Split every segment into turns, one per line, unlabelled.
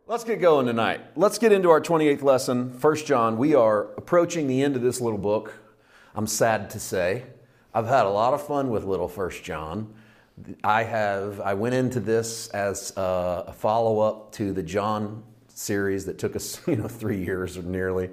Let's get going tonight. Let's get into our 28th lesson, 1 John. We are approaching the end of this little book. I'm sad to say. I've had a lot of fun with little 1 John. I went into this as a follow-up to the John series that took us 3 years or nearly,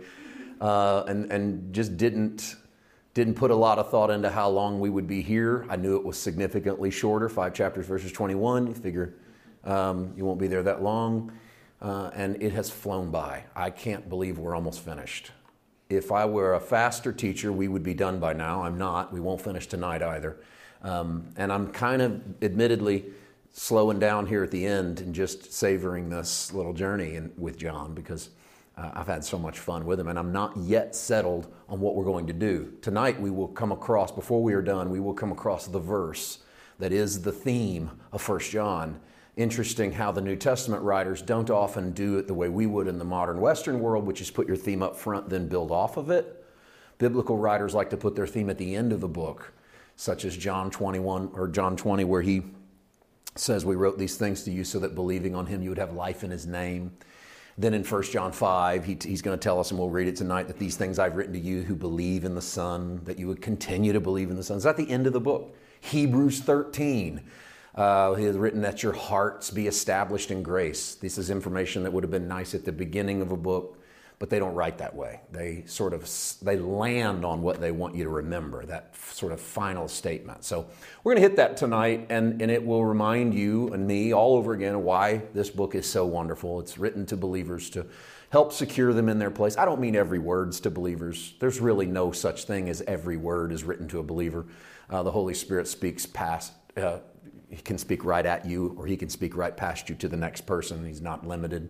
and just didn't put a lot of thought into how long we would be here. I knew it was significantly shorter, 5 chapters versus 21. You figure you won't be there that long. And it has flown by. I can't believe we're almost finished. If I were a faster teacher, we would be done by now. I'm not. We won't finish tonight either. And I'm kind of admittedly slowing down here at the end and just savoring this little journey with John because I've had so much fun with him, and I'm not yet settled on what we're going to do. Tonight we will come across, before we are done, we will come across the verse that is the theme of 1 John. Interesting how the New Testament writers don't often do it the way we would in the modern Western world, which is put your theme up front, then build off of it. Biblical writers like to put their theme at the end of the book, such as John 21 or John 20, where he says, "We wrote these things to you so that believing on him you would have life in his name." Then in 1 John 5, he's going to tell us, and we'll read it tonight, that these things I've written to you who believe in the Son, that you would continue to believe in the Son. It's at the end of the book. Hebrews 13. He has written that your hearts be established in grace. This is information that would have been nice at the beginning of a book, but they don't write that way. They land on what they want you to remember, that sort of final statement. So we're going to hit that tonight, and it will remind you and me all over again why this book is so wonderful. It's written to believers to help secure them in their place. I don't mean every word's to believers. There's really no such thing as every word is written to a believer. The Holy Spirit speaks past. He can speak right at you, or he can speak right past you to the next person. He's not limited.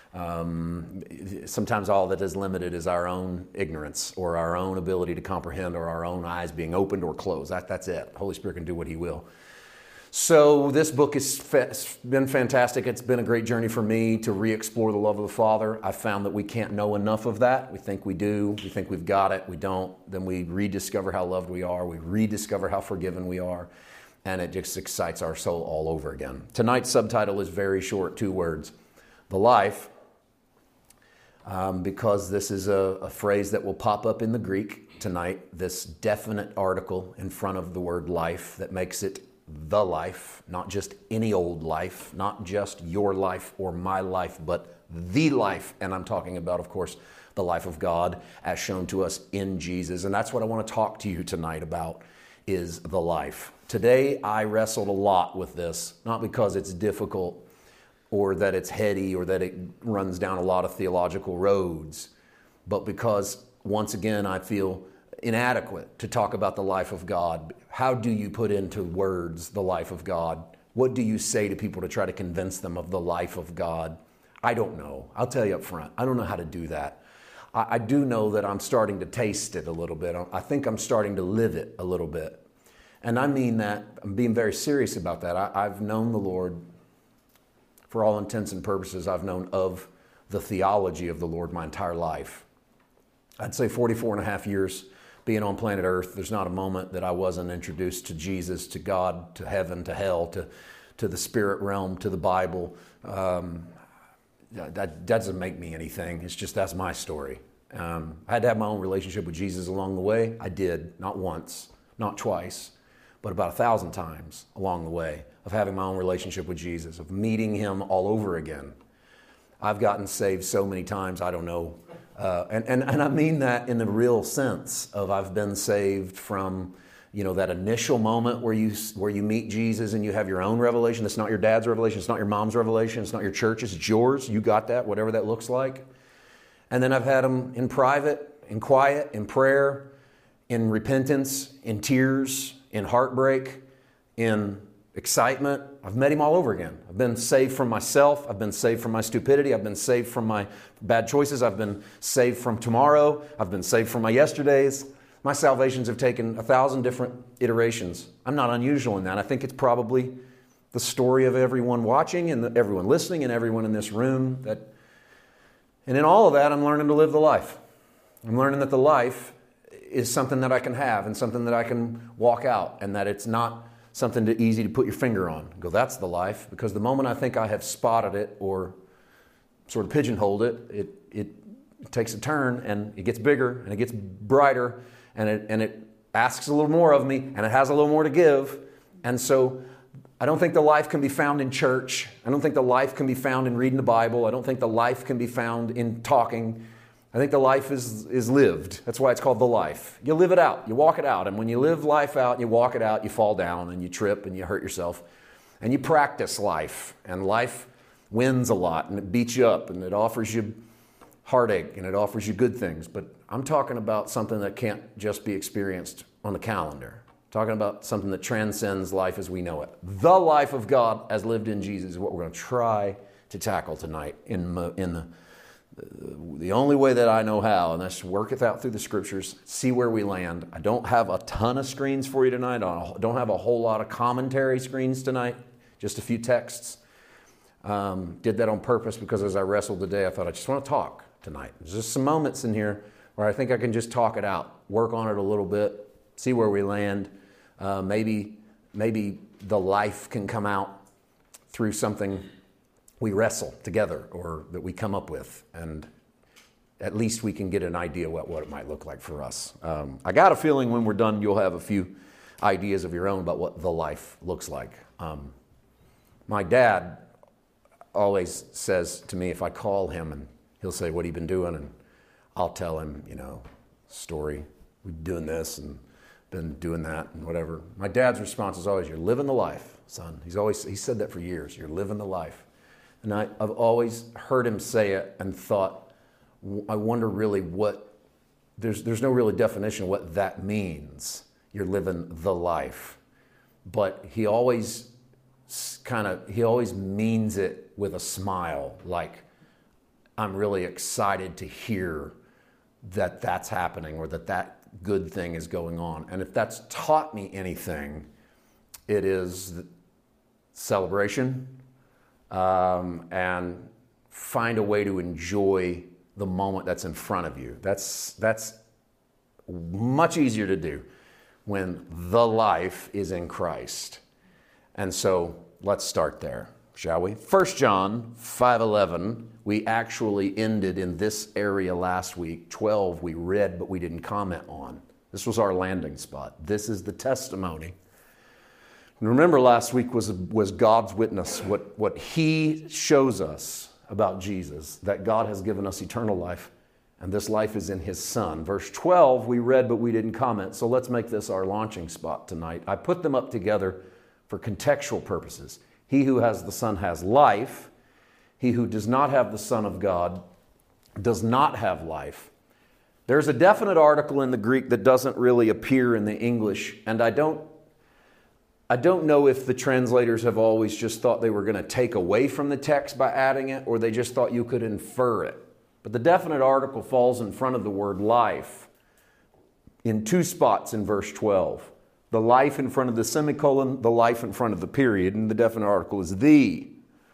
Sometimes all that is limited is our own ignorance or our own ability to comprehend or our own eyes being opened or closed. That's it. The Holy Spirit can do what he will. So this book has been fantastic. It's been a great journey for me to re-explore the love of the Father. I found that we can't know enough of that. We think we do. We think we've got it. We don't. Then we rediscover how loved we are. We rediscover how forgiven we are. And it just excites our soul all over again. Tonight's subtitle is very short, 2 words. The life, because this is a phrase that will pop up in the Greek tonight, this definite article in front of the word life that makes it the life, not just any old life, not just your life or my life, but the life. And I'm talking about, of course, the life of God as shown to us in Jesus. And that's what I want to talk to you tonight about, is the life. Today, I wrestled a lot with this, not because it's difficult or that it's heady or that it runs down a lot of theological roads, but because, once again, I feel inadequate to talk about the life of God. How do you put into words the life of God? What do you say to people to try to convince them of the life of God? I don't know. I'll tell you up front. I don't know how to do that. I do know that I'm starting to taste it a little bit. I think I'm starting to live it a little bit. And I mean that, I'm being very serious about that. I've known the Lord, for all intents and purposes, I've known of the theology of the Lord my entire life. I'd say 44 and a half years being on planet Earth, there's not a moment that I wasn't introduced to Jesus, to God, to heaven, to hell, to the spirit realm, to the Bible. That doesn't make me anything. It's just, that's my story. I had to have my own relationship with Jesus along the way. I did, not once, not twice, but about 1,000 times along the way of having my own relationship with Jesus, of meeting him all over again. I've gotten saved so many times, I don't know. And I mean that in the real sense of I've been saved from, that initial moment where you meet Jesus and you have your own revelation. It's not your dad's revelation. It's not your mom's revelation. It's not your church's. It's yours. You got that, whatever that looks like. And then I've had them in private, in quiet, in prayer, in repentance, in tears, in heartbreak, in excitement. I've met him all over again. I've been saved from myself. I've been saved from my stupidity. I've been saved from my bad choices. I've been saved from tomorrow. I've been saved from my yesterdays. My salvations have taken 1,000 different iterations. I'm not unusual in that. I think it's probably the story of everyone watching and everyone listening and everyone in this room. And in all of that, I'm learning to live the life. I'm learning that the life is something that I can have and something that I can walk out, and that it's not something easy to put your finger on. Go, that's the life. Because the moment I think I have spotted it or sort of pigeonholed it takes a turn, and it gets bigger, and it gets brighter, and it asks a little more of me, and it has a little more to give. And so I don't think the life can be found in church. I don't think the life can be found in reading the Bible. I don't think the life can be found in talking. I think the life is lived. That's why it's called the life. You live it out. You walk it out. And when you live life out and you walk it out, you fall down and you trip and you hurt yourself. And you practice life. And life wins a lot, and it beats you up, and it offers you heartache, and it offers you good things. But I'm talking about something that can't just be experienced on the calendar. I'm talking about something that transcends life as we know it. The life of God as lived in Jesus is what we're going to try to tackle tonight in the only way that I know how, and that's work it out through the scriptures, see where we land. I don't have a ton of screens for you tonight. I don't have a whole lot of commentary screens tonight, just a few texts. Did that on purpose because as I wrestled today, I thought I just want to talk tonight. There's just some moments in here where I think I can just talk it out, work on it a little bit, see where we land. Maybe the life can come out through something we wrestle together or that we come up with, and at least we can get an idea what it might look like for us. I got a feeling when we're done, you'll have a few ideas of your own about what the life looks like. My dad always says to me, if I call him, and he'll say, "What have you been doing?" And I'll tell him, story. We've been doing this and been doing that and whatever. My dad's response is always, "You're living the life, son." He said that for years. You're living the life. And I've always heard him say it and thought, I wonder really there's no really definition of what that means. You're living the life. But he always means it with a smile, like, I'm really excited to hear that that's happening or that good thing is going on. And if that's taught me anything, it is celebration, and find a way to enjoy the moment that's in front of you. That's much easier to do when the life is in Christ. And so let's start there, shall we? 1 John 5:11, we actually ended in this area last week. 12 we read, but we didn't comment on. This was our landing spot. This is the testimony. And remember, last week was God's witness, what He shows us about Jesus, that God has given us eternal life, and this life is in His Son. Verse 12 we read, but we didn't comment, so let's make this our launching spot tonight. I put them up together for contextual purposes. He who has the Son has life. He who does not have the Son of God does not have life. There's a definite article in the Greek that doesn't really appear in the English, and I don't know if the translators have always just thought they were going to take away from the text by adding it, or they just thought you could infer it. But the definite article falls in front of the word life in two spots in verse 12. The life in front of the semicolon, the life in front of the period, and the definite article is the.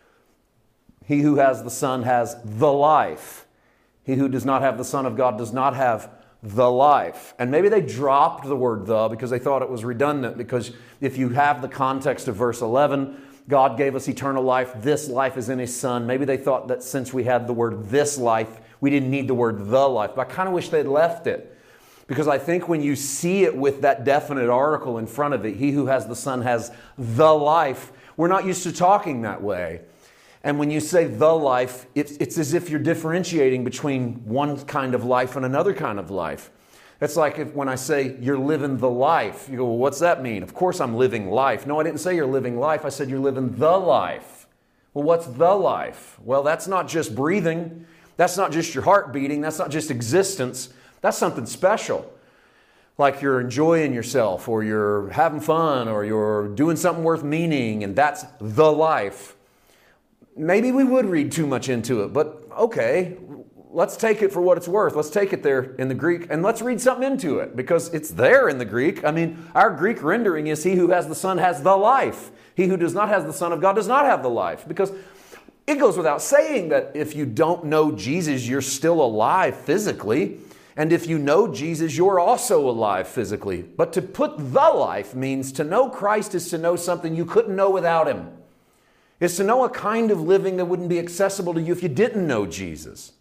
He who has the Son has the life. He who does not have the Son of God does not have the life. And maybe they dropped the word the because they thought it was redundant, because if you have the context of verse 11, God gave us eternal life. This life is in His Son. Maybe they thought that since we had the word this life, we didn't need the word the life. But I kind of wish they'd left it. Because I think when you see it with that definite article in front of it, he who has the Son has the life, we're not used to talking that way. And when you say the life, it's as if you're differentiating between one kind of life and another kind of life. It's like when I say you're living the life, you go, well, what's that mean? Of course I'm living life. No, I didn't say you're living life. I said you're living the life. Well, what's the life? Well, that's not just breathing. That's not just your heart beating. That's not just existence. That's something special. Like you're enjoying yourself, or you're having fun, or you're doing something worth meaning, and that's the life. Maybe we would read too much into it, but okay, let's take it for what it's worth. Let's take it there in the Greek, and let's read something into it, because it's there in the Greek. I mean, our Greek rendering is he who has the Son has the life. He who does not have the Son of God does not have the life, because it goes without saying that if you don't know Jesus, you're still alive physically. And if you know Jesus, you're also alive physically. But to put the life means to know Christ is to know something you couldn't know without Him. It's to know a kind of living that wouldn't be accessible to you if you didn't know Jesus.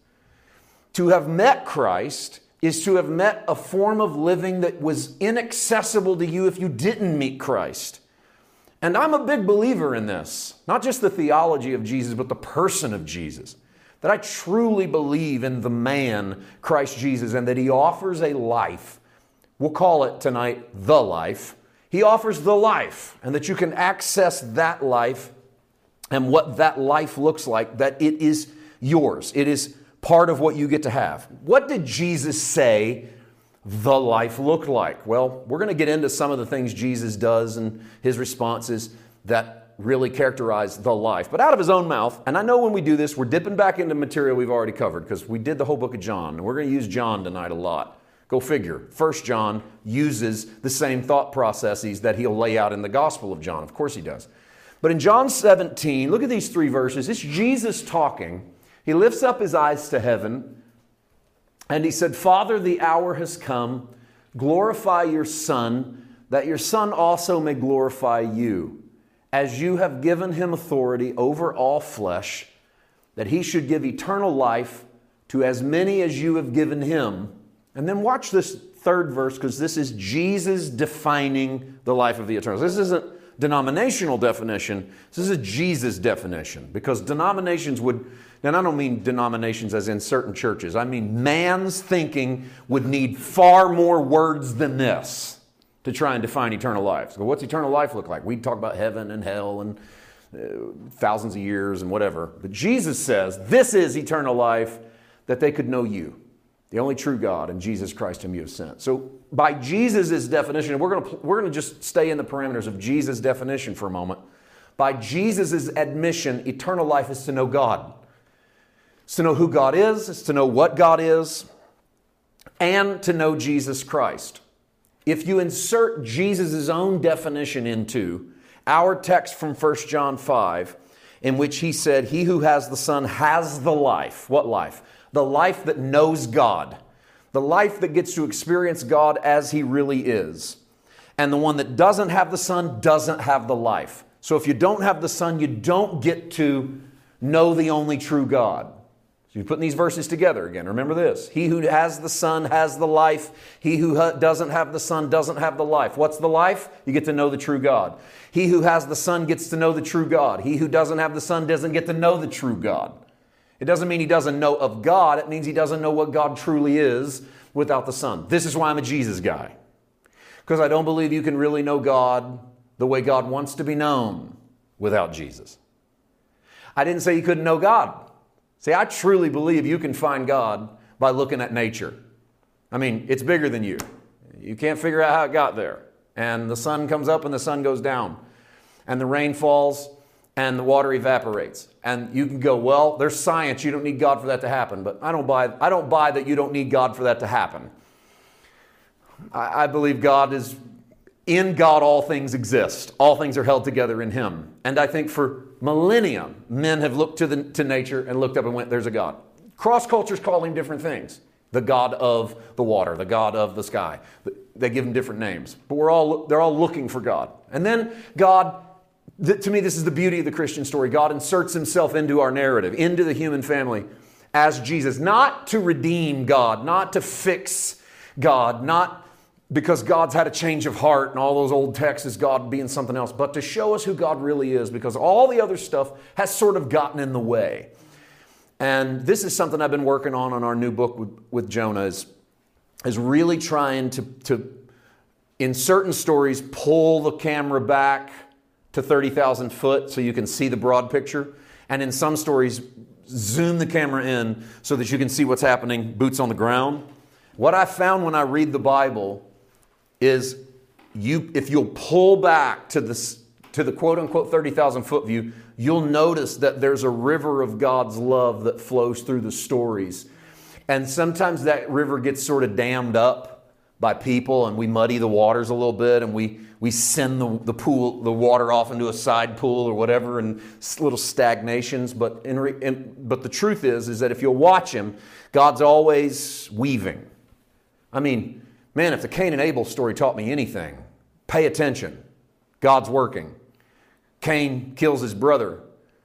To have met Christ is to have met a form of living that was inaccessible to you if you didn't meet Christ. And I'm a big believer in this. Not just the theology of Jesus, but the person of Jesus. That I truly believe in the man, Christ Jesus, and that He offers a life. We'll call it tonight the life. He offers the life, and that you can access that life and what that life looks like, that it is yours. It is part of what you get to have. What did Jesus say the life looked like? Well, we're going to get into some of the things Jesus does and His responses that really characterize the life. But out of His own mouth, and I know when we do this, we're dipping back into material we've already covered because we did the whole book of John, and we're going to use John tonight a lot. Go figure. 1 John uses the same thought processes that he'll lay out in the Gospel of John. Of course he does. But in John 17, look at these 3 verses. It's Jesus talking. He lifts up His eyes to heaven, and He said, Father, the hour has come. Glorify your Son, that your Son also may glorify you, as you have given Him authority over all flesh, that He should give eternal life to as many as you have given Him. And then watch this 3rd verse, because this is Jesus defining the life of the eternal. This isn't denominational definition. This is a Jesus definition, because denominations would, and I don't mean denominations as in certain churches. I mean man's thinking would need far more words than this to try and define eternal life. So what's eternal life look like? We talk about heaven and hell and thousands of years and whatever. But Jesus says this is eternal life, that they could know you, the only true God, and Jesus Christ whom you have sent. So by Jesus' definition, and we're going to just stay in the parameters of Jesus' definition for a moment. By Jesus' admission, eternal life is to know God. It's to know who God is. It's to know what God is. And to know Jesus Christ. If you insert Jesus' own definition into our text from 1 John 5, in which he said, He who has the Son has the life. What life? The life that knows God. The life that gets to experience God as He really is. And the one that doesn't have the Son doesn't have the life. So if you don't have the Son, you don't get to know the only true God. So you're putting these verses together again. Remember this. He who has the Son has the life. He who doesn't have the Son doesn't have the life. What's the life? You get to know the true God. He who has the Son gets to know the true God. He who doesn't have the Son doesn't get to know the true God. It doesn't mean he doesn't know of God. It means he doesn't know what God truly is without the Son. This is why I'm a Jesus guy. Because I don't believe you can really know God the way God wants to be known without Jesus. I didn't say you couldn't know God. See, I truly believe you can find God by looking at nature. I mean, it's bigger than you. You can't figure out how it got there. And the sun comes up and the sun goes down. And the rain falls and the water evaporates. And you can go, well, there's science. You don't need God for that to happen. But I don't buy that you don't need God for that to happen. I believe God is, in God all things exist. All things are held together in Him. And I think for millennia, men have looked to nature and looked up and went, there's a God. Cross cultures call Him different things. The God of the water, the God of the sky. They give Him different names. But they're all looking for God. And then God, to me, this is the beauty of the Christian story. God inserts Himself into our narrative, into the human family as Jesus. Not to redeem God, not to fix God, not because God's had a change of heart and all those old texts is God being something else, but to show us who God really is, because all the other stuff has sort of gotten in the way. And this is something I've been working on our new book with Jonah, is really trying to, in certain stories, pull the camera back to 30,000 foot so you can see the broad picture. And in some stories, zoom the camera in so that you can see what's happening, boots on the ground. What I found when I read the Bible is if you'll pull back to the quote-unquote 30,000 foot view, you'll notice that there's a river of God's love that flows through the stories. And sometimes that river gets sort of dammed up by people, and we muddy the waters a little bit, and we send the water off into a side pool or whatever, and little stagnations. But the truth is that if you'll watch Him, God's always weaving. I mean, man, if the Cain and Abel story taught me anything, pay attention. God's working. Cain kills his brother.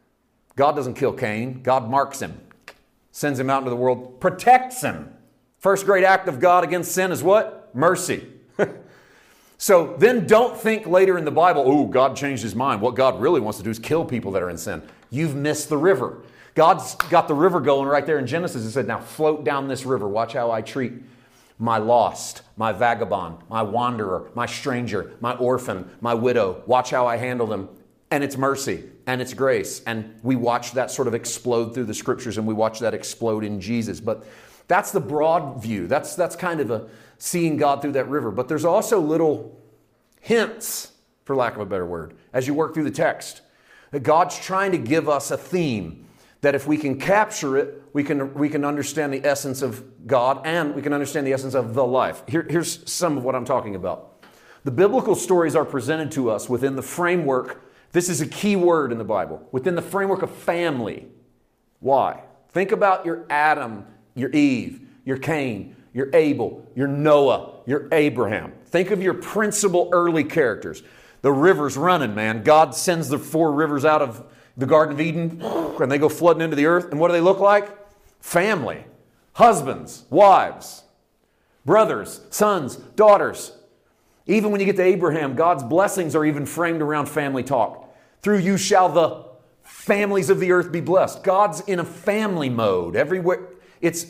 God doesn't kill Cain. God marks him, sends him out into the world, protects him. First great act of God against sin is what? Mercy. So then don't think later in the Bible, oh, God changed his mind. What God really wants to do is kill people that are in sin. You've missed the river. God's got the river going right there in Genesis. He said, now float down this river. Watch how I treat my lost, my vagabond, my wanderer, my stranger, my orphan, my widow. Watch how I handle them. And it's mercy and it's grace. And we watch that sort of explode through the scriptures, and we watch that explode in Jesus. But that's the broad view. That's kind of a seeing God through that river. But there's also little hints, for lack of a better word, as you work through the text, that God's trying to give us a theme that if we can capture it, we can understand the essence of God, and we can understand the essence of the life. Here's some of what I'm talking about. The biblical stories are presented to us within the framework, this is a key word in the Bible, within the framework of family. Why? Think about your Adam, your Eve, your Cain, your Abel, your Noah, your Abraham. Think of your principal early characters. The river's running, man. God sends the 4 rivers out of the Garden of Eden, and they go flooding into the earth. And what do they look like? Family. Husbands, wives, brothers, sons, daughters. Even when you get to Abraham, God's blessings are even framed around family talk. Through you shall the families of the earth be blessed. God's in a family mode everywhere. It's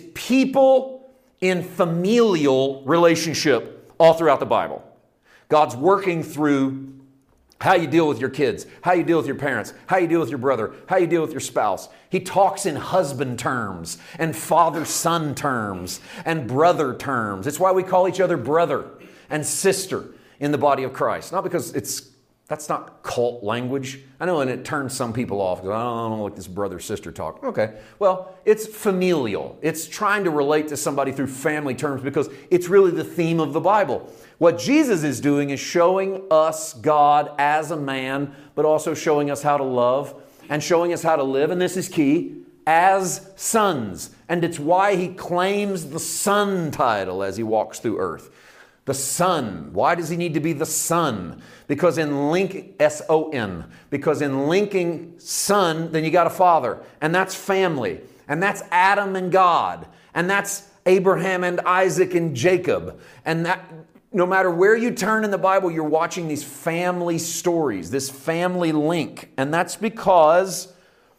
people in familial relationship all throughout the Bible. God's working through how you deal with your kids, how you deal with your parents, how you deal with your brother, how you deal with your spouse. He talks in husband terms and father-son terms and brother terms. It's why we call each other brother and sister in the body of Christ. Not because that's not cult language. I know, and it turns some people off because I don't like this brother-sister talk. Okay, well, it's familial. It's trying to relate to somebody through family terms because it's really the theme of the Bible. What Jesus is doing is showing us God as a man, but also showing us how to love and showing us how to live, and this is key, as sons. And it's why he claims the son title as he walks through earth. The Son. Why does he need to be the Son? Because in linking, S-O-N, because in linking Son, then you got a father. And that's family. And that's Adam and God. And that's Abraham and Isaac and Jacob. And that, no matter where you turn in the Bible, you're watching these family stories, this family link. And that's because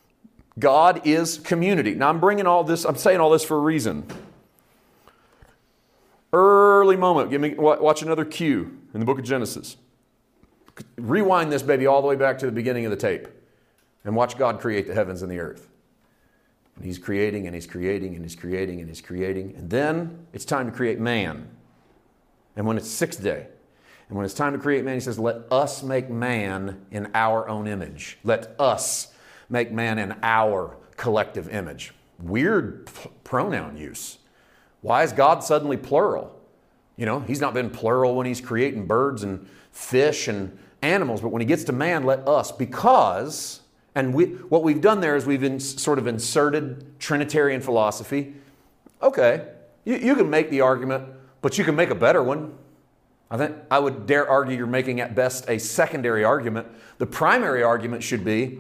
God is community. Now I'm saying all this for a reason. Early moment. Watch another cue in the book of Genesis. Rewind this baby all the way back to the beginning of the tape and watch God create the heavens and the earth. And he's creating and he's creating and he's creating and he's creating. And then it's time to create man. And when it's 6th day, and when it's time to create man, he says, let us make man in our own image. Let us make man in our collective image. Weird pronoun use. Why is God suddenly plural? You know, he's not been plural when he's creating birds and fish and animals, but when he gets to man, let us, because, and what we've done there is we've sort of inserted Trinitarian philosophy. Okay, you can make the argument, but you can make a better one. I think I would dare argue you're making at best a secondary argument. The primary argument should be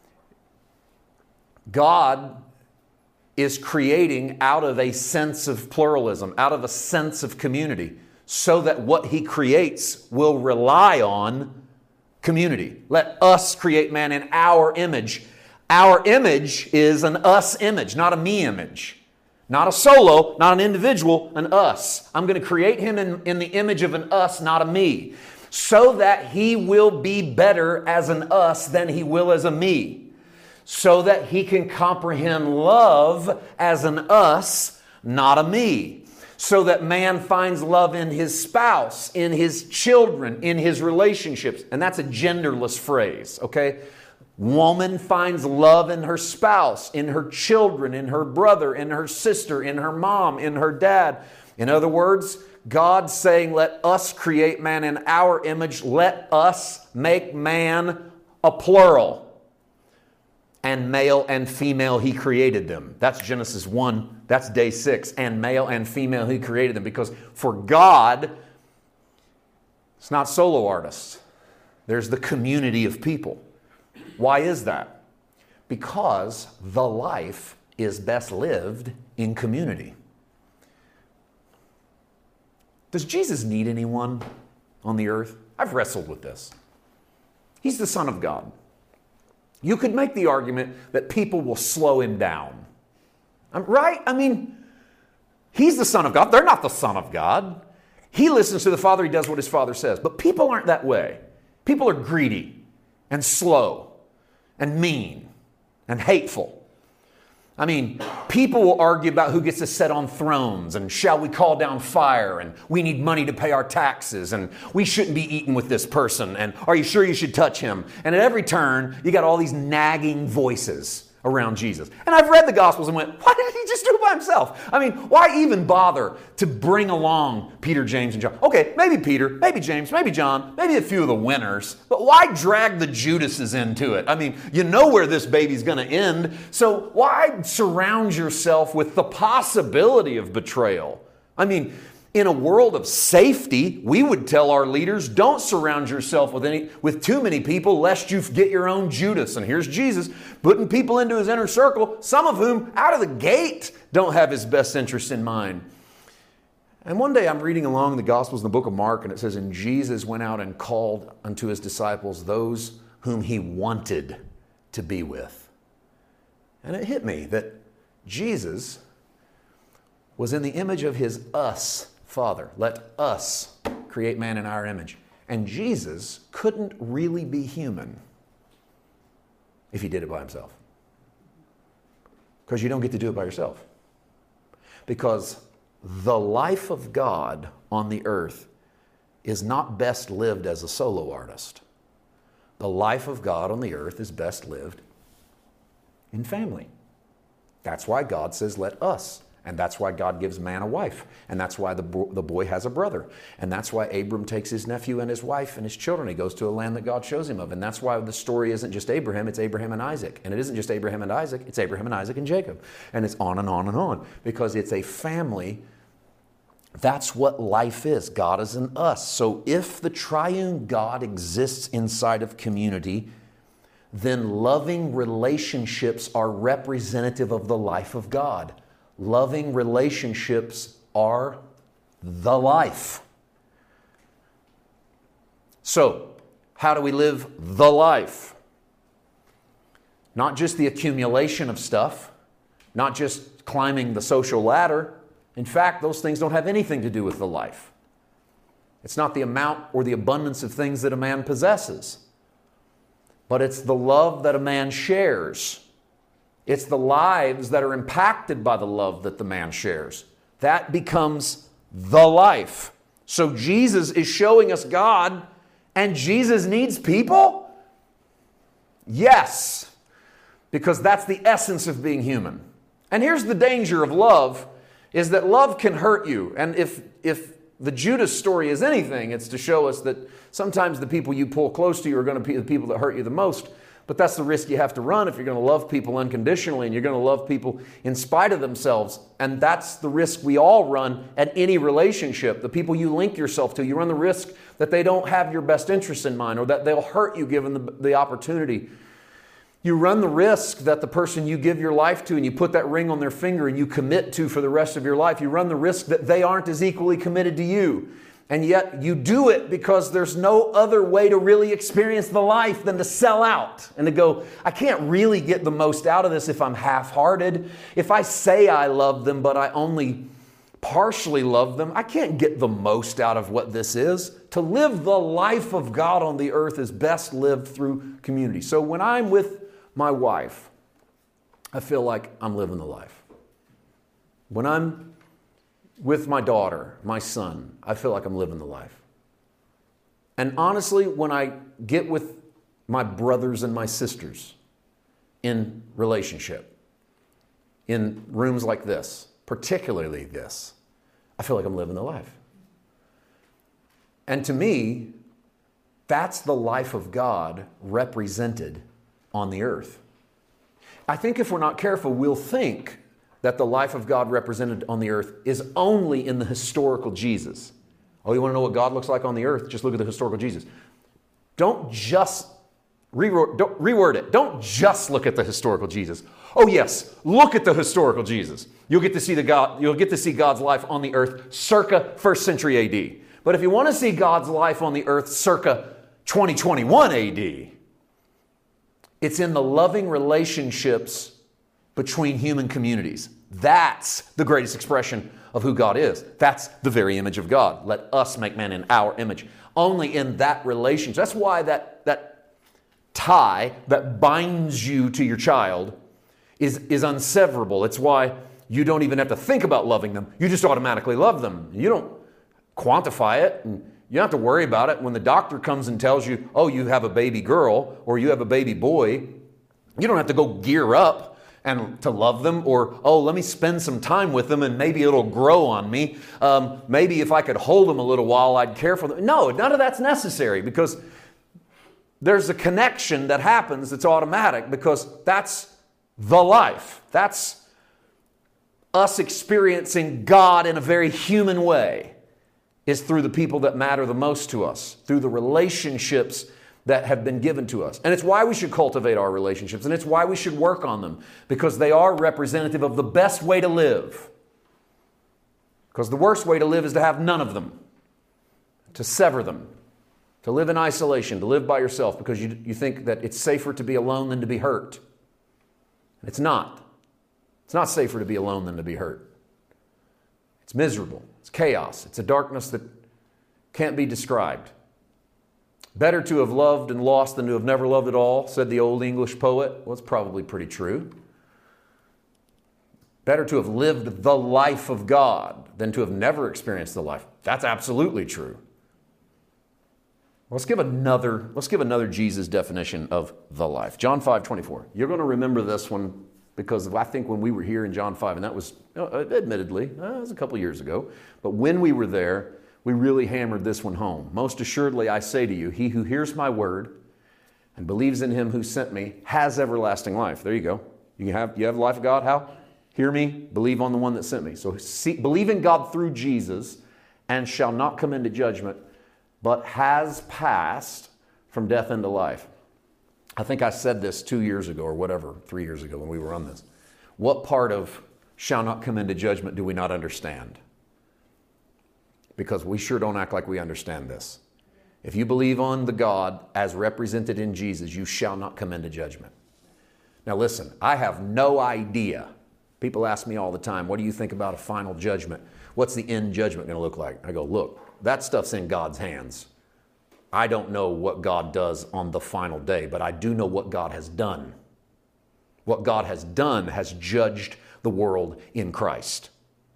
God is creating out of a sense of pluralism, out of a sense of community, so that what he creates will rely on community. Let us create man in our image. Our image is an us image, not a me image. Not a solo, not an individual, an us. I'm going to create him in the image of an us, not a me, so that he will be better as an us than he will as a me. So that he can comprehend love as an us, not a me. So that man finds love in his spouse, in his children, in his relationships. And that's a genderless phrase, okay? Woman finds love in her spouse, in her children, in her brother, in her sister, in her mom, in her dad. In other words, God's saying, let us create man in our image. Let us make man a plural. And male and female, he created them. That's Genesis 1. That's day 6. And male and female, he created them. Because for God, it's not solo artists. There's the community of people. Why is that? Because the life is best lived in community. Does Jesus need anyone on the earth? I've wrestled with this. He's the Son of God. You could make the argument that people will slow him down. Right? I mean, he's the Son of God. They're not the Son of God. He listens to the Father. He does what his Father says. But people aren't that way. People are greedy and slow and mean and hateful. I mean, people will argue about who gets to sit on thrones and shall we call down fire and we need money to pay our taxes and we shouldn't be eating with this person and are you sure you should touch him? And at every turn, you got all these nagging voices around Jesus. And I've read the Gospels and went, why didn't he just do it by himself? I mean, why even bother to bring along Peter, James, and John? Okay, maybe Peter, maybe James, maybe John, maybe a few of the winners, but why drag the Judases into it? I mean, you know where this baby's going to end, so why surround yourself with the possibility of betrayal? I mean, in a world of safety, we would tell our leaders, don't surround yourself with too many people lest you get your own Judas. And here's Jesus putting people into his inner circle, some of whom out of the gate don't have his best interest in mind. And one day I'm reading along the Gospels in the book of Mark, and it says, and Jesus went out and called unto his disciples those whom he wanted to be with. And it hit me that Jesus was in the image of his us Father. Let us create man in our image. And Jesus couldn't really be human if he did it by himself. Because you don't get to do it by yourself. Because the life of God on the earth is not best lived as a solo artist. The life of God on the earth is best lived in family. That's why God says, let us. And that's why God gives man a wife. And that's why the boy has a brother. And that's why Abram takes his nephew and his wife and his children. He goes to a land that God shows him of. And that's why the story isn't just Abraham, it's Abraham and Isaac. And it isn't just Abraham and Isaac, it's Abraham and Isaac and Jacob. And it's on and on and on. Because it's a family. That's what life is. God is in us. So if the triune God exists inside of community, then loving relationships are representative of the life of God. Loving relationships are the life. So, how do we live the life? Not just the accumulation of stuff, not just climbing the social ladder. In fact, those things don't have anything to do with the life. It's not the amount or the abundance of things that a man possesses, but it's the love that a man shares. It's the lives that are impacted by the love that the man shares. That becomes the life. So Jesus is showing us God, and Jesus needs people? Yes, because that's the essence of being human. And here's the danger of love, is that love can hurt you. And if the Judas story is anything, it's to show us that sometimes the people you pull close to you are going to be the people that hurt you the most. But that's the risk you have to run if you're going to love people unconditionally and you're going to love people in spite of themselves. And that's the risk we all run at any relationship. The people you link yourself to, you run the risk that they don't have your best interests in mind or that they'll hurt you given the opportunity. You run the risk that the person you give your life to and you put that ring on their finger and you commit to for the rest of your life, you run the risk that they aren't as equally committed to you. And yet you do it because there's no other way to really experience the life than to sell out and to go, I can't really get the most out of this if I'm half-hearted. If I say I love them, but I only partially love them, I can't get the most out of what this is. To live the life of God on the earth is best lived through community. So when I'm with my wife, I feel like I'm living the life. When I'm with my daughter, my son, I feel like I'm living the life. And honestly, when I get with my brothers and my sisters in relationship, in rooms like this, particularly this, I feel like I'm living the life. And to me, that's the life of God represented on the earth. I think if we're not careful, we'll think that the life of God represented on the earth is only in the historical Jesus. Oh, you want to know what God looks like on the earth? Just look at the historical Jesus. Don't just Reword it. Don't just look at the historical Jesus. Oh yes, look at the historical Jesus. You'll get to see God's life on the earth circa 1st century AD. But if you want to see God's life on the earth circa 2021 AD, it's in the loving relationships between human communities. That's the greatest expression of who God is. That's the very image of God. Let us make man in our image. Only in that relationship. That's why that tie that binds you to your child is unseverable. It's why you don't even have to think about loving them. You just automatically love them. You don't quantify it, and you don't have to worry about it. When the doctor comes and tells you, oh, you have a baby girl or you have a baby boy, you don't have to go gear up and to love them, or, oh, let me spend some time with them and maybe it'll grow on me. Maybe if I could hold them a little while, I'd care for them. No, none of that's necessary, because there's a connection that happens that's automatic, because that's the life. That's us experiencing God in a very human way, is through the people that matter the most to us, through the relationships that have been given to us. And it's why we should cultivate our relationships, and it's why we should work on them, because they are representative of the best way to live. Because the worst way to live is to have none of them, to sever them, to live in isolation, to live by yourself, because you think that it's safer to be alone than to be hurt. It's not. It's not safer to be alone than to be hurt. It's miserable. It's chaos. It's a darkness that can't be described. Better to have loved and lost than to have never loved at all, said the old English poet. Well, it's probably pretty true. Better to have lived the life of God than to have never experienced the life. That's absolutely true. Let's give another Jesus definition of the life. John 5:24. You're going to remember this one, because I think when we were here in John 5, and that was, admittedly, it was a couple years ago, but when we were there, we really hammered this one home. Most assuredly, I say to you, he who hears my word and believes in him who sent me has everlasting life. There you go. You have the life of God. How? Hear me, believe on the one that sent me. So believe in God through Jesus, and shall not come into judgment, but has passed from death into life. I think I said this 2 years ago or whatever, 3 years ago when we were on this. What part of shall not come into judgment do we not understand? Because we sure don't act like we understand this. If you believe on the God as represented in Jesus, you shall not come into judgment. Now listen, I have no idea. People ask me all the time, what do you think about a final judgment? What's the end judgment going to look like? I go, look, that stuff's in God's hands. I don't know what God does on the final day, but I do know what God has done. What God has done has judged the world in Christ.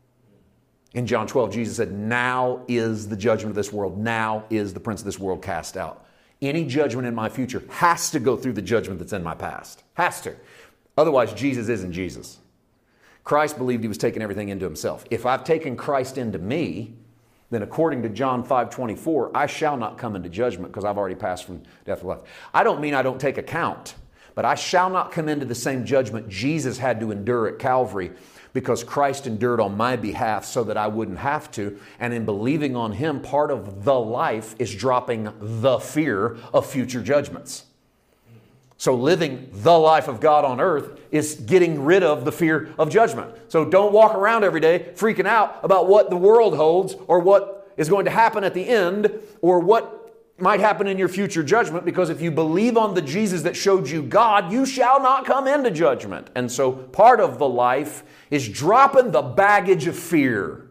In John 12, Jesus said, now is the judgment of this world. Now is the prince of this world cast out. Any judgment in my future has to go through the judgment that's in my past. Has to. Otherwise, Jesus isn't Jesus. Christ believed he was taking everything into himself. If I've taken Christ into me, then according to John 5:24, I shall not come into judgment, because I've already passed from death to life. I don't mean I don't take account, but I shall not come into the same judgment Jesus had to endure at Calvary, because Christ endured on my behalf so that I wouldn't have to. And in believing on him, part of the life is dropping the fear of future judgments. So living the life of God on earth is getting rid of the fear of judgment. So don't walk around every day freaking out about what the world holds, or what is going to happen at the end, or what might happen in your future judgment, because if you believe on the Jesus that showed you God, you shall not come into judgment. And so part of the life is dropping the baggage of fear.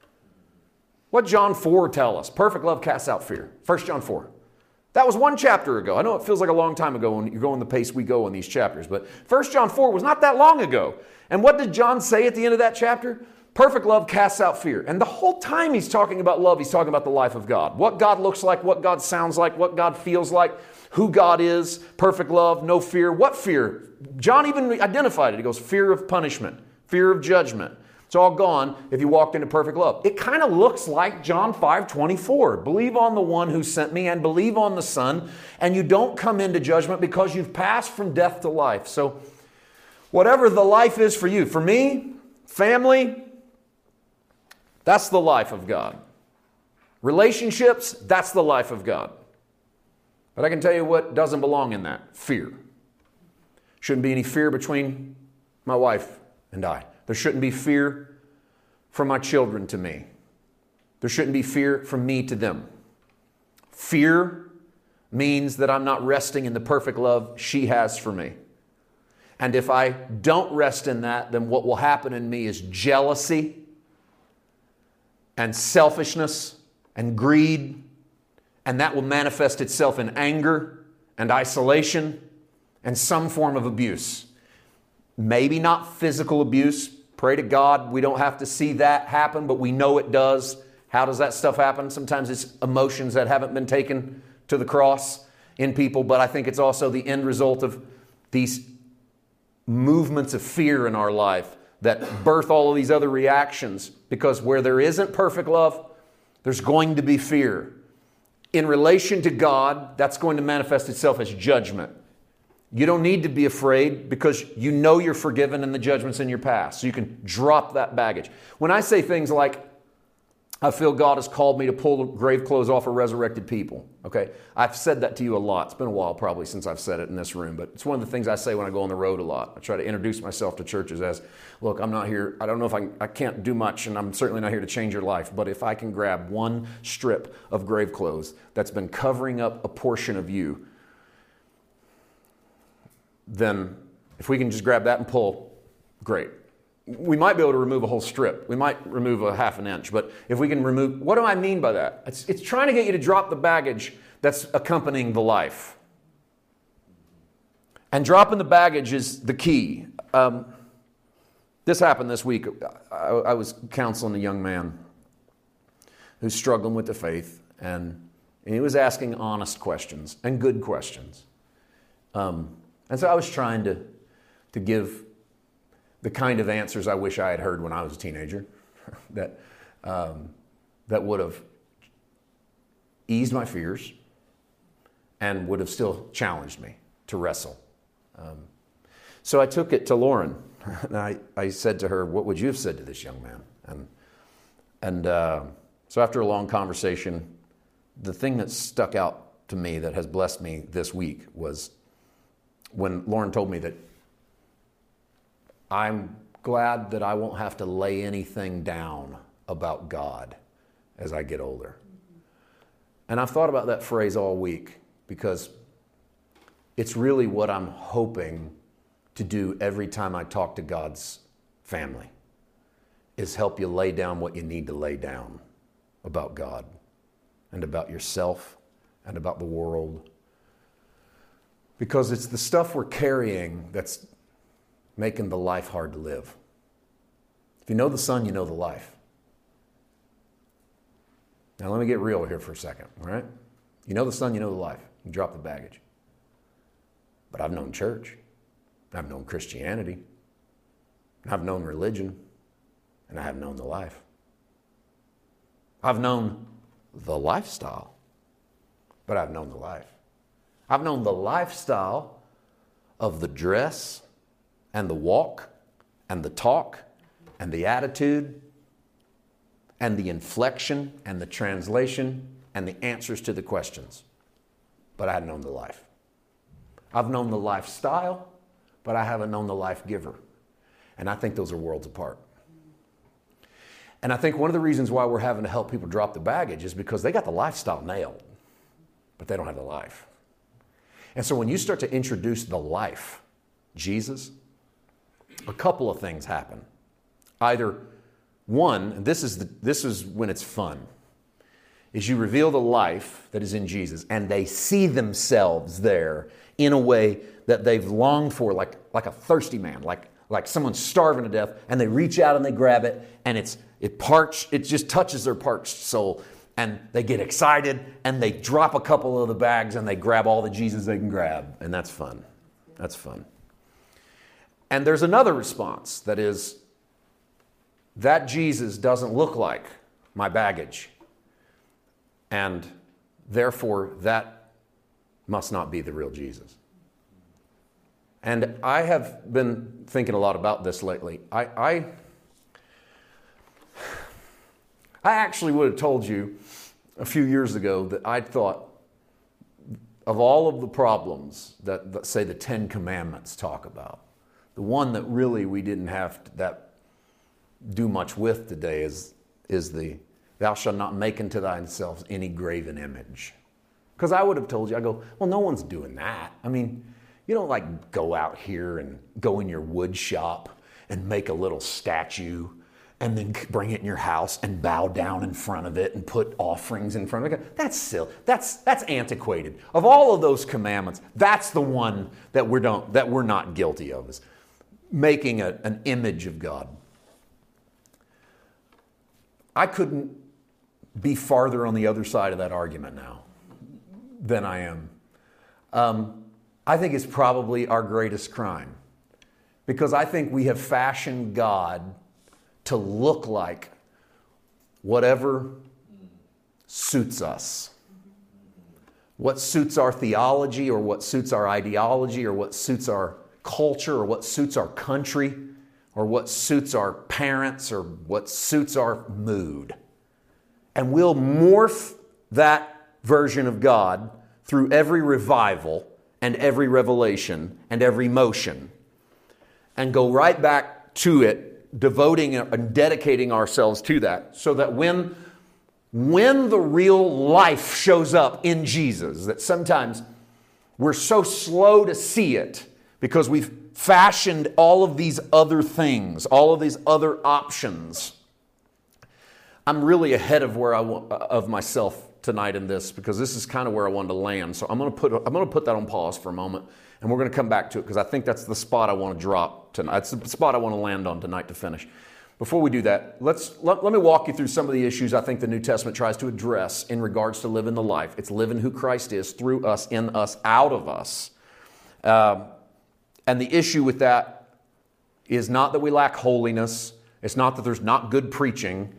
What John 4 tell us? Perfect love casts out fear. 1 John 4. That was one chapter ago. I know it feels like a long time ago when you're going the pace we go in these chapters, but 1 John 4 was not that long ago. And what did John say at the end of that chapter? Perfect love casts out fear. And the whole time he's talking about love, he's talking about the life of God. What God looks like, what God sounds like, what God feels like, who God is, perfect love, no fear. What fear? John even identified it. He goes, fear of punishment, fear of judgment. It's all gone if you walked into perfect love. It kind of looks like John 5:24. Believe on the one who sent me and believe on the Son, and you don't come into judgment because you've passed from death to life. So whatever the life is for you, for me, family, that's the life of God. Relationships, that's the life of God. But I can tell you what doesn't belong in that: fear. Shouldn't be any fear between my wife and I. There shouldn't be fear from my children to me. There shouldn't be fear from me to them. Fear means that I'm not resting in the perfect love she has for me. And if I don't rest in that, then what will happen in me is jealousy and selfishness and greed, and that will manifest itself in anger and isolation and some form of abuse. Maybe not physical abuse. Pray to God we don't have to see that happen, but we know it does. How does that stuff happen? Sometimes it's emotions that haven't been taken to the cross in people, but I think it's also the end result of these movements of fear in our life that birth all of these other reactions, because where there isn't perfect love, there's going to be fear. In relation to God, that's going to manifest itself as judgment. You don't need to be afraid because you know you're forgiven and the judgment's in your past. So you can drop that baggage. When I say things like, I feel God has called me to pull the grave clothes off of resurrected people. Okay, I've said that to you a lot. It's been a while probably since I've said it in this room, but it's one of the things I say when I go on the road a lot. I try to introduce myself to churches as, look, I'm not here. I don't know if I can't do much, and I'm certainly not here to change your life. But if I can grab one strip of grave clothes that's been covering up a portion of you, then if we can just grab that and pull, great. We might be able to remove a whole strip. We might remove a half an inch. But if we can remove, what do I mean by that? It's trying to get you to drop the baggage that's accompanying the life. And dropping the baggage is the key. This happened this week. I was counseling a young man who's struggling with the faith. And he was asking honest questions and good questions. And so I was trying to give the kind of answers I wish I had heard when I was a teenager that would have eased my fears and would have still challenged me to wrestle. So I took it to Lauren, and I said to her, what would you have said to this young man? And so after a long conversation, the thing that stuck out to me that has blessed me this week was when Lauren told me that I'm glad that I won't have to lay anything down about God as I get older. And I've thought about that phrase all week because it's really what I'm hoping to do every time I talk to God's family, is help you lay down what you need to lay down about God and about yourself and about the world. Because it's the stuff we're carrying that's making the life hard to live. If you know the Son, you know the life. Now let me get real here for a second, all right? You know the Son, you know the life. You drop the baggage. But I've known church. I've known Christianity. I've known religion. And I have known the life. I've known the lifestyle. But I've known the life. I've known the lifestyle of the dress and the walk, and the talk, and the attitude, and the inflection, and the translation, and the answers to the questions. But I hadn't known the life. I've known the lifestyle, but I haven't known the life giver. And I think those are worlds apart. And I think one of the reasons why we're having to help people drop the baggage is because they got the lifestyle nailed, but they don't have the life. And so when you start to introduce the life, Jesus, a couple of things happen. Either one, and this is when it's fun, is you reveal the life that is in Jesus, and they see themselves there in a way that they've longed for, like a thirsty man, like someone's starving to death, and they reach out and they grab it, and it just touches their parched soul, and they get excited, and they drop a couple of the bags, and they grab all the Jesus they can grab, and that's fun. That's fun. And there's another response that is, that Jesus doesn't look like my baggage. And therefore, that must not be the real Jesus. And I have been thinking a lot about this lately. I actually would have told you a few years ago that I thought of all of the problems that say the Ten Commandments talk about, the one that really we didn't have to do much with today is the thou shalt not make unto thyself any graven image. Because I would have told you, I go, well, no one's doing that. I mean, you don't like go out here and go in your wood shop and make a little statue and then bring it in your house and bow down in front of it and put offerings in front of it. That's silly. That's antiquated. Of all of those commandments, that's the one that we're not guilty of, is making an image of God. I couldn't be farther on the other side of that argument now than I am. I think it's probably our greatest crime, because I think we have fashioned God to look like whatever suits us. What suits our theology, or what suits our ideology, or what suits our culture, or what suits our country, or what suits our parents, or what suits our mood. And we'll morph that version of God through every revival and every revelation and every motion, and go right back to it, devoting and dedicating ourselves to that, so that when the real life shows up in Jesus, that sometimes we're so slow to see it because we've fashioned all of these other things, all of these other options. I'm really ahead of where of myself tonight in this, because this is kind of where I wanted to land. So I'm going to put that on pause for a moment, and we're going to come back to it, because I think that's the spot I want to drop tonight. It's the spot I want to land on tonight to finish. Before we do that, let me walk you through some of the issues I think the New Testament tries to address in regards to living the life. It's living who Christ is through us, in us, out of us. And the issue with that is not that we lack holiness. It's not that there's not good preaching.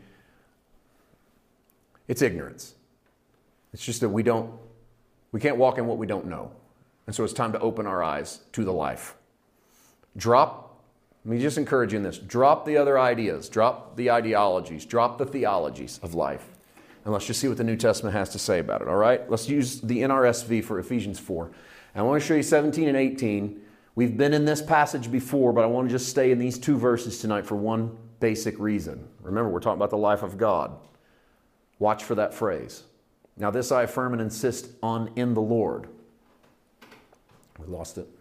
It's ignorance. It's just that we can't walk in what we don't know. And so it's time to open our eyes to the life. Let me just encourage you in this. Drop the other ideas. Drop the ideologies. Drop the theologies of life. And let's just see what the New Testament has to say about it, all right? Let's use the NRSV for Ephesians 4. And I want to show you 17 and 18. We've been in this passage before, but I want to just stay in these two verses tonight for one basic reason. Remember, we're talking about the life of God. Watch for that phrase. Now this I affirm and insist on in the Lord. We lost it.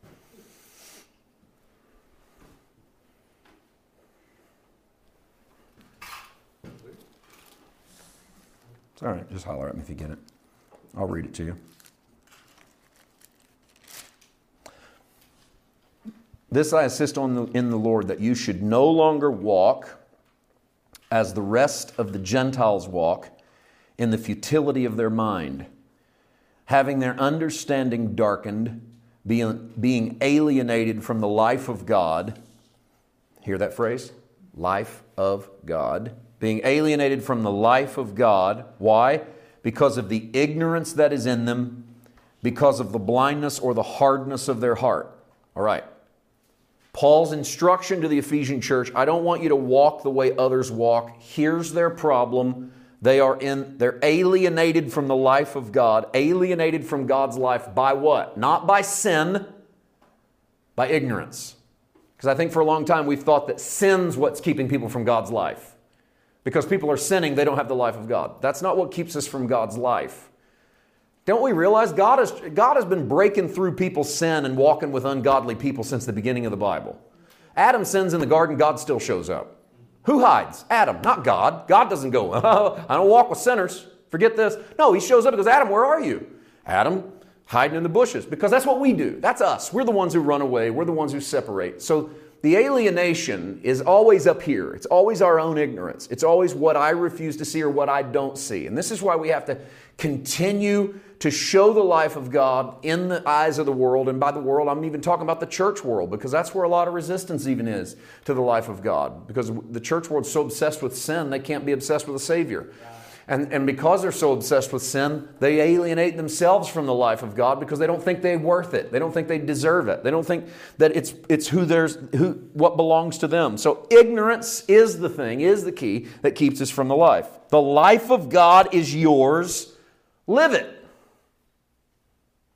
It's all right. Just holler at me if you get it. I'll read it to you. This I insist on in the Lord, that you should no longer walk as the rest of the Gentiles walk, in the futility of their mind, having their understanding darkened, being alienated from the life of God. Hear that phrase? Life of God. Being alienated from the life of God. Why? Because of the ignorance that is in them, because of the blindness or the hardness of their heart. All right. Paul's instruction to the Ephesian church: I don't want you to walk the way others walk. Here's their problem. They're alienated from the life of God, alienated from God's life by what? Not by sin, by ignorance. Because I think for a long time we've thought that sin's what's keeping people from God's life. Because people are sinning, they don't have the life of God. That's not what keeps us from God's life. Don't we realize God has been breaking through people's sin and walking with ungodly people since the beginning of the Bible? Adam sins in the garden, God still shows up. Who hides? Adam, not God. God doesn't go, oh, I don't walk with sinners. Forget this. No, he shows up and goes, Adam, where are you? Adam, hiding in the bushes. Because that's what we do. That's us. We're the ones who run away. We're the ones who separate. So the alienation is always up here. It's always our own ignorance. It's always what I refuse to see or what I don't see. And this is why we have to continue to show the life of God in the eyes of the world. And by the world, I'm even talking about the church world, because that's where a lot of resistance even is to the life of God. Because the church world's so obsessed with sin, they can't be obsessed with a Savior. And because they're so obsessed with sin, they alienate themselves from the life of God, because they don't think they're worth it. They don't think they deserve it. They don't think that it's what belongs to them. So ignorance is the key that keeps us from the life. The life of God is yours. Live it.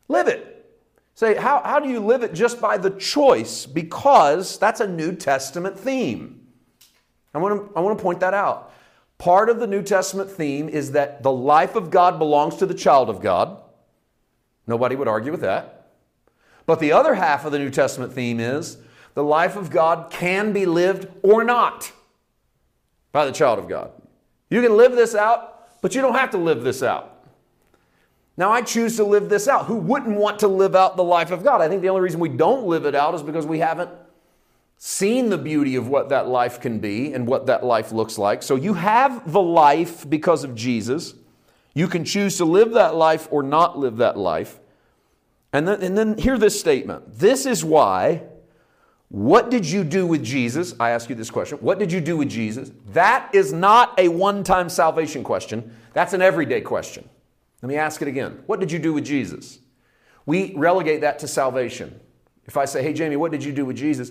Live it. Say, how do you live it? Just by the choice, because that's a New Testament theme. I want to point that out. Part of the New Testament theme is that the life of God belongs to the child of God. Nobody would argue with that. But the other half of the New Testament theme is the life of God can be lived or not by the child of God. You can live this out, but you don't have to live this out. Now, I choose to live this out. Who wouldn't want to live out the life of God? I think the only reason we don't live it out is because we haven't seen the beauty of what that life can be and what that life looks like. So you have the life because of Jesus. You can choose to live that life or not live that life. And then hear this statement. This is why, what did you do with Jesus? I ask you this question. What did you do with Jesus? That is not a one-time salvation question. That's an everyday question. Let me ask it again. What did you do with Jesus? We relegate that to salvation. If I say, hey, Jamie, what did you do with Jesus?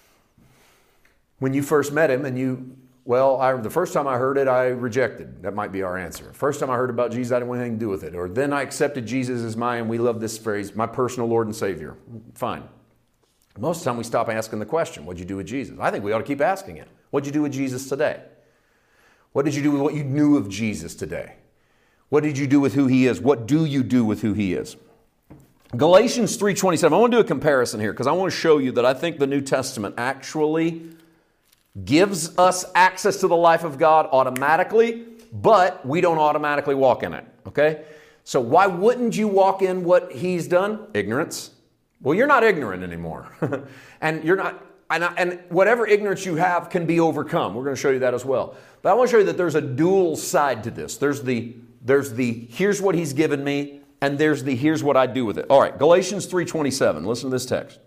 When you first met him and the first time I heard it, I rejected. That might be our answer. First time I heard about Jesus, I didn't want anything to do with it. Or then I accepted Jesus as we love this phrase, my personal Lord and Savior. Fine. Most of the time we stop asking the question, what'd you do with Jesus? I think we ought to keep asking it. What'd you do with Jesus today? What did you do with what you knew of Jesus today? What did you do with who he is? What do you do with who he is? Galatians 3:27. I want to do a comparison here because I want to show you that I think the New Testament actually gives us access to the life of God automatically, but we don't automatically walk in it. Okay? So why wouldn't you walk in what he's done? Ignorance. Well, you're not ignorant anymore. And you're not, and whatever ignorance you have can be overcome. We're going to show you that as well. But I want to show you that there's a dual side to this. There's the here's what he's given me, and there's the here's what I do with it. All right, Galatians 3:27. Listen to this text.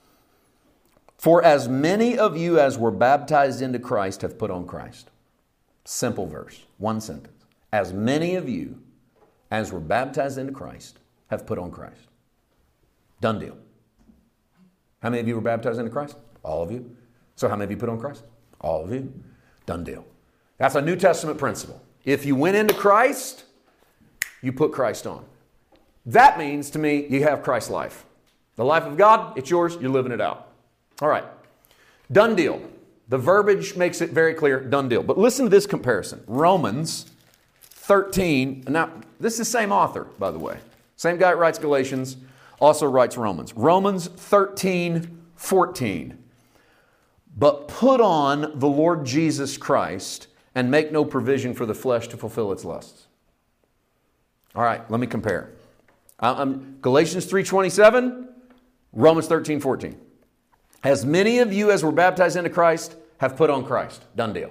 For as many of you as were baptized into Christ have put on Christ. Simple verse, one sentence. As many of you as were baptized into Christ have put on Christ. Done deal. How many of you were baptized into Christ? All of you. So how many of you put on Christ? All of you. Done deal. That's a New Testament principle. If you went into Christ, you put Christ on. That means to me, you have Christ's life. The life of God, it's yours, you're living it out. All right. Done deal. The verbiage makes it very clear, done deal. But listen to this comparison. Romans 13. Now, this is the same author, by the way. Same guy that writes Galatians, also writes Romans. Romans 13:14. But put on the Lord Jesus Christ and make no provision for the flesh to fulfill its lusts. All right, let me compare. Galatians 3:27, Romans 13:14. As many of you as were baptized into Christ have put on Christ. Done deal.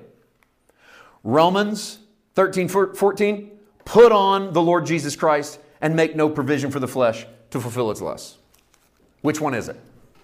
Romans 13:14, put on the Lord Jesus Christ and make no provision for the flesh to fulfill its lusts. Which one is it?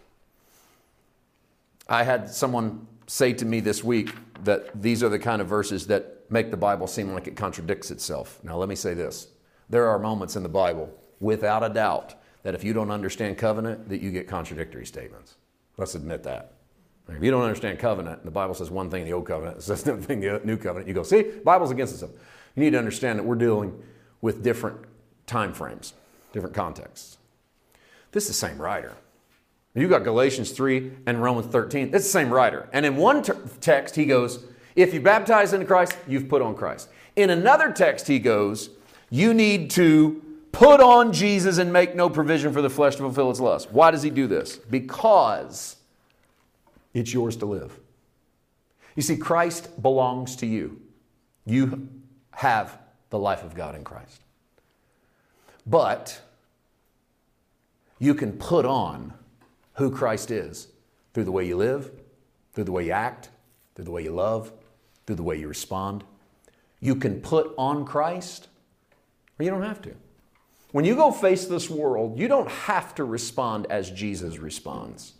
I had someone say to me this week that these are the kind of verses that make the Bible seem like it contradicts itself. Now, let me say this. There are moments in the Bible, without a doubt, that if you don't understand covenant, that you get contradictory statements. Let's admit that. If you don't understand covenant, the Bible says one thing in the Old Covenant, it says another thing in the New Covenant, you go, see, the Bible's against itself. You need to understand that we're dealing with different time frames, different contexts. This is the same writer. You got Galatians 3 and Romans 13. It's the same writer. And in one text, he goes, if you baptize into Christ, you've put on Christ. In another text, he goes, you need to put on Jesus and make no provision for the flesh to fulfill its lust. Why does he do this? Because it's yours to live. You see, Christ belongs to you. You have the life of God in Christ. But you can put on who Christ is through the way you live, through the way you act, through the way you love, through the way you respond. You can put on Christ, or you don't have to. When you go face this world, you don't have to respond as Jesus responds.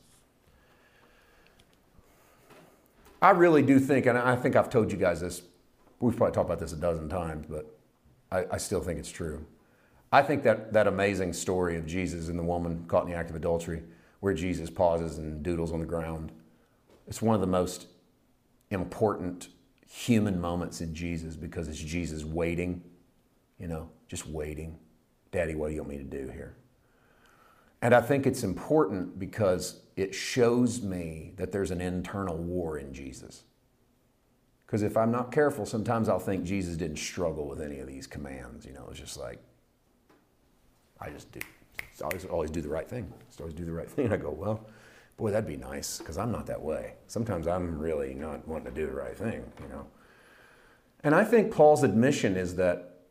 I really do think, and I think I've told you guys this, we've probably talked about this a dozen times, but I still think it's true. I think that amazing story of Jesus and the woman caught in the act of adultery, where Jesus pauses and doodles on the ground, it's one of the most important human moments in Jesus, because it's Jesus waiting, just waiting. Daddy, what do you want me to do here? And I think it's important because it shows me that there's an internal war in Jesus. Because if I'm not careful, sometimes I'll think Jesus didn't struggle with any of these commands. It's just like, I just do. Always do the right thing. Just always do the right thing. And I go, well, boy, that'd be nice, because I'm not that way. Sometimes I'm really not wanting to do the right thing, And I think Paul's admission is that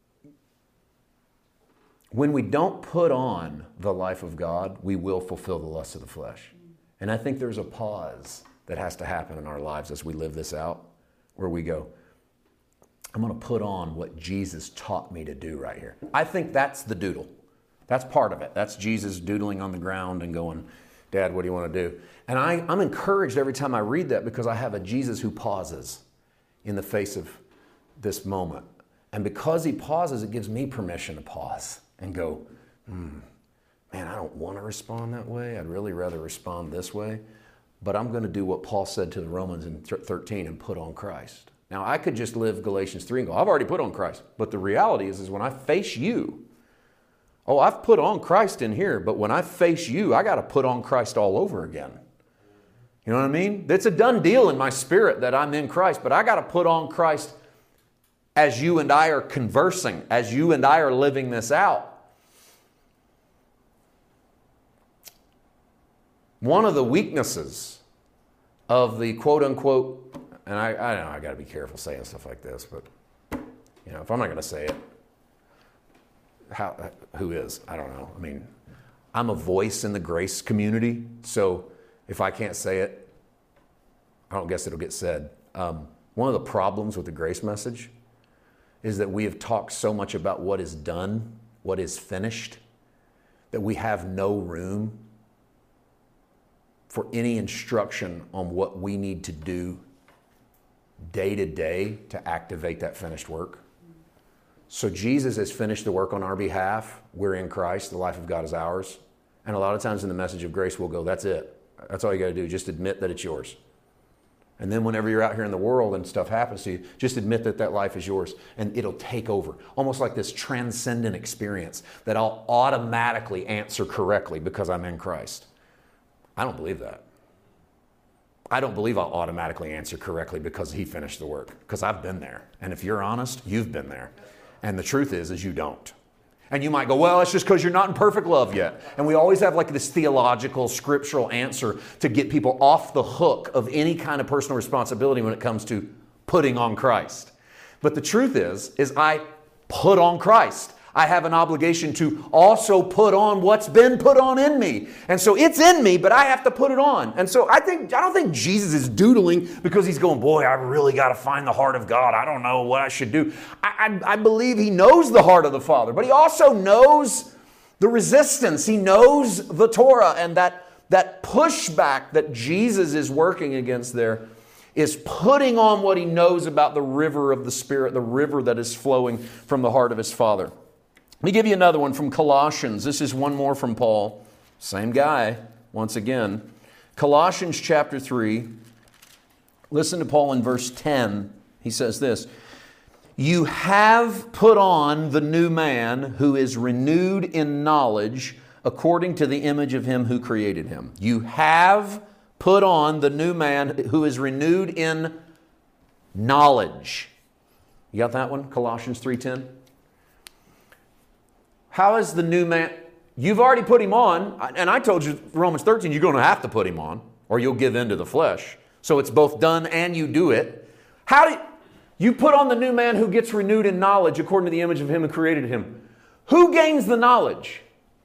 when we don't put on the life of God, we will fulfill the lusts of the flesh. And I think there's a pause that has to happen in our lives as we live this out, where we go, I'm going to put on what Jesus taught me to do right here. I think that's the doodle. That's part of it. That's Jesus doodling on the ground and going, Dad, what do you want to do? And I'm encouraged every time I read that, because I have a Jesus who pauses in the face of this moment. And because he pauses, it gives me permission to pause and go, man, I don't want to respond that way. I'd really rather respond this way. But I'm going to do what Paul said to the Romans in 13 and put on Christ. Now, I could just live Galatians 3 and go, I've already put on Christ. But the reality is when I face you, I've put on Christ in here, but when I face you, I got to put on Christ all over again. You know what I mean? It's a done deal in my spirit that I'm in Christ, but I got to put on Christ as you and I are conversing, as you and I are living this out. One of the weaknesses of the quote-unquote, and I know I got to be careful saying stuff like this, but if I'm not going to say it, who is? I don't know. I mean, I'm a voice in the grace community, so if I can't say it, I don't guess it'll get said. One of the problems with the grace message is that we have talked so much about what is done, what is finished, that we have no room for any instruction on what we need to do day to day to activate that finished work. So Jesus has finished the work on our behalf. We're in Christ. The life of God is ours. And a lot of times in the message of grace, we'll go, that's it. That's all you got to do. Just admit that it's yours. And then whenever you're out here in the world and stuff happens to you, just admit that that life is yours and it'll take over. Almost like this transcendent experience that I'll automatically answer correctly because I'm in Christ. I don't believe that. I don't believe I'll automatically answer correctly because he finished the work. Because I've been there. And if you're honest, you've been there. And the truth is you don't. And you might go, well, it's just because you're not in perfect love yet. And we always have like this theological, scriptural answer to get people off the hook of any kind of personal responsibility when it comes to putting on Christ. But the truth is I put on Christ. I have an obligation to also put on what's been put on in me. And so it's in me, but I have to put it on. And so I don't think Jesus is doodling because he's going, boy, I really got to find the heart of God. I don't know what I should do. I believe he knows the heart of the Father, but he also knows the resistance. He knows the Torah, and that pushback that Jesus is working against there is putting on what he knows about the river of the Spirit, the river that is flowing from the heart of his Father. Let me give you another one from Colossians. This is one more from Paul. Same guy, once again. Colossians chapter 3. Listen to Paul in verse 10. He says this, you have put on the new man who is renewed in knowledge according to the image of him who created him. You have put on the new man who is renewed in knowledge. You got that one? Colossians 3:10. How is the new man? You've already put him on. And I told you, Romans 13, you're going to have to put him on or you'll give in to the flesh. So it's both done and you do it. How do you put on the new man who gets renewed in knowledge according to the image of him who created him? Who gains the knowledge?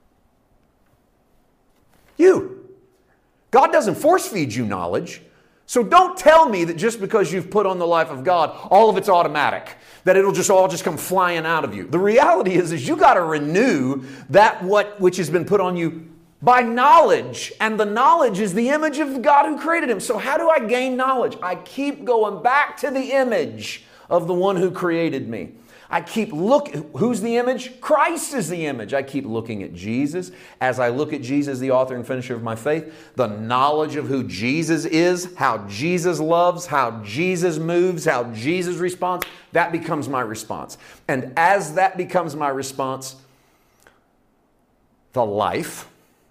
You. God doesn't force feed you knowledge. So don't tell me that just because you've put on the life of God, all of it's automatic, that it'll just all come flying out of you. The reality is you got to renew that which has been put on you by knowledge. And the knowledge is the image of the God who created him. So how do I gain knowledge? I keep going back to the image of the one who created me. I keep looking. Who's the image? Christ is the image. I keep looking at Jesus. As I look at Jesus, the author and finisher of my faith, the knowledge of who Jesus is, how Jesus loves, how Jesus moves, how Jesus responds, that becomes my response. And as that becomes my response, the life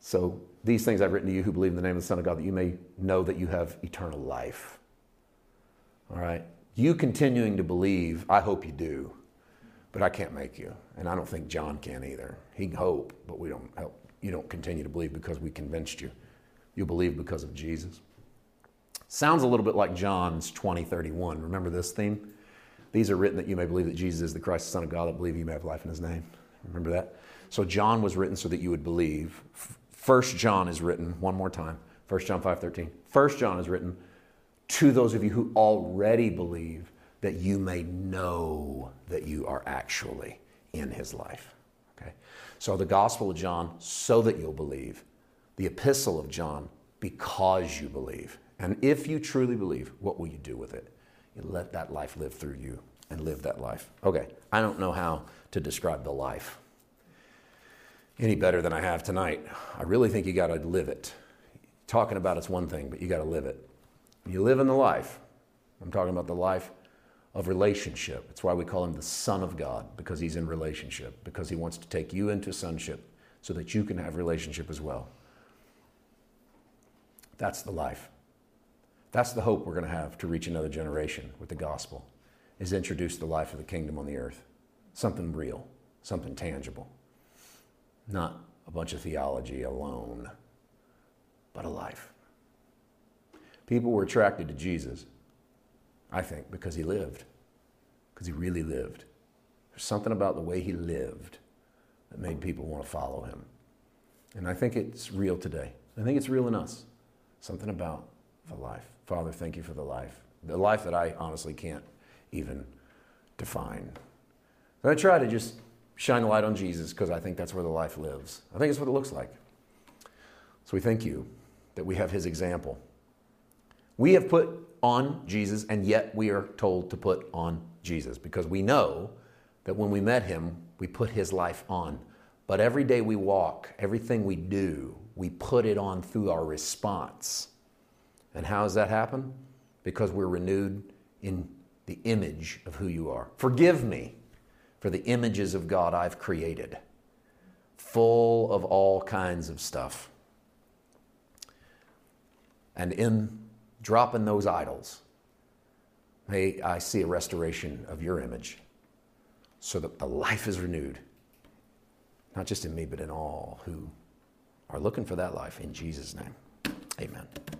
So these things I've written to you who believe in the name of the Son of God, that you may know that you have eternal life. All right? You continuing to believe, I hope you do, but I can't make you. And I don't think John can either. He can hope, but we don't help. You don't continue to believe because we convinced you. You believe because of Jesus. Sounds a little bit like John's 20:31. Remember this theme? These are written that you may believe that Jesus is the Christ, the Son of God, that believe you may have life in his name. Remember that? So John was written so that you would believe. 1 John is written, one more time, 1 John 5:13. 1 John is written to those of you who already believe, that you may know that you are actually in his life. Okay? So the Gospel of John, so that you'll believe. The Epistle of John, because you believe. And if you truly believe, what will you do with it? You let that life live through you and live that life. Okay, I don't know how to describe the life any better than I have tonight. I really think you got to live it. Talking about it's one thing, but you got to live it. You live in the life. I'm talking about the life of relationship. It's why we call him the Son of God, because he's in relationship, because he wants to take you into sonship so that you can have relationship as well. That's the life. That's the hope we're going to have to reach another generation with the gospel, is introduce the life of the kingdom on the earth. Something real, something tangible. Not a bunch of theology alone, but a life. People were attracted to Jesus, I think, because he lived, because he really lived. There's something about the way he lived that made people want to follow him. And I think it's real today. I think it's real in us. Something about the life. Father, thank you for the life that I honestly can't even define. And I try to just shine the light on Jesus because I think that's where the life lives. I think it's what it looks like. So we thank you that we have his example. We have put on Jesus, and yet we are told to put on Jesus because we know that when we met him, we put his life on. But every day we walk, everything we do, we put it on through our response. And how does that happen? Because we're renewed in the image of who you are. Forgive me for the images of God I've created, full of all kinds of stuff. And in dropping those idols, may I see a restoration of your image so that the life is renewed, not just in me, but in all who are looking for that life in Jesus' name. Amen.